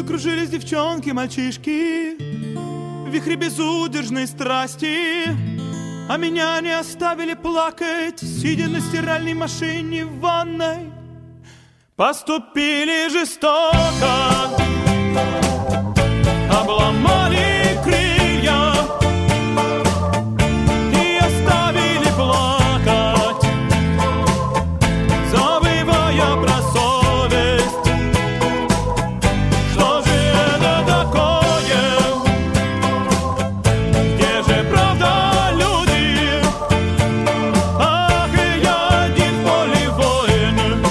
Закружились девчонки, мальчишки в вихре безудержной страсти, а меня не оставили плакать, сидя на стиральной машине в ванной. Поступили жестоко, обломали крылья и оставили плакать, забывая про совесть. Что же это такое? Где же правда, люди? Ах, и я один в поле воин,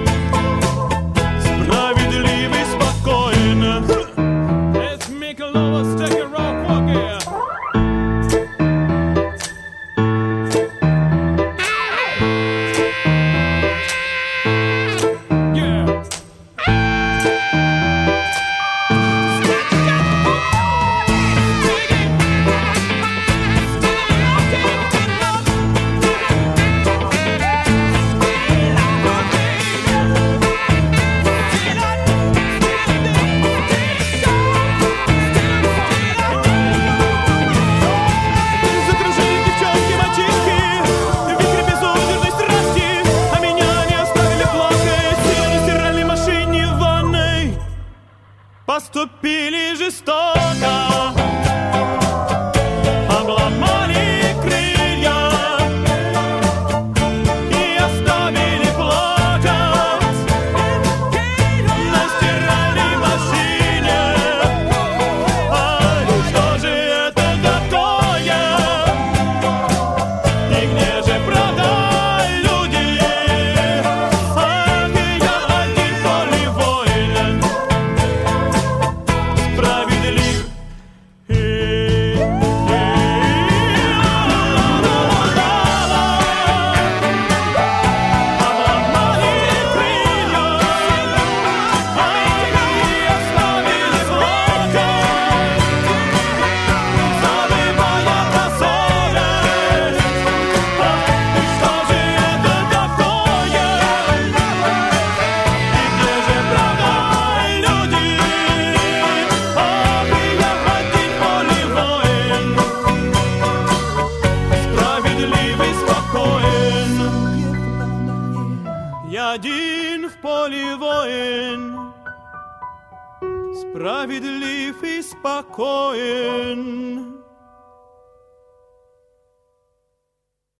справедливый, спокоен. Let's make a love, let's take a rock walk here. Yeah. Закружили девчонки, мальчишки в вихре безудержной страсти, а меня не оставили плакать, сидя на стиральной машине в ванной. Поступили жестоко, обломали крылья и оставили плакать на стиральной машине. Ай, что же это такое? И где же правда, люди? Ах, и я один в поле воин, справедлив. Обломали крылья и оставили плакать, забывая про совесть. Что же это такое? И где же правда, люди? Ах, и я один в поле воин, справедливый, спокоен. Я один в поле воин, справедлив и спокоен.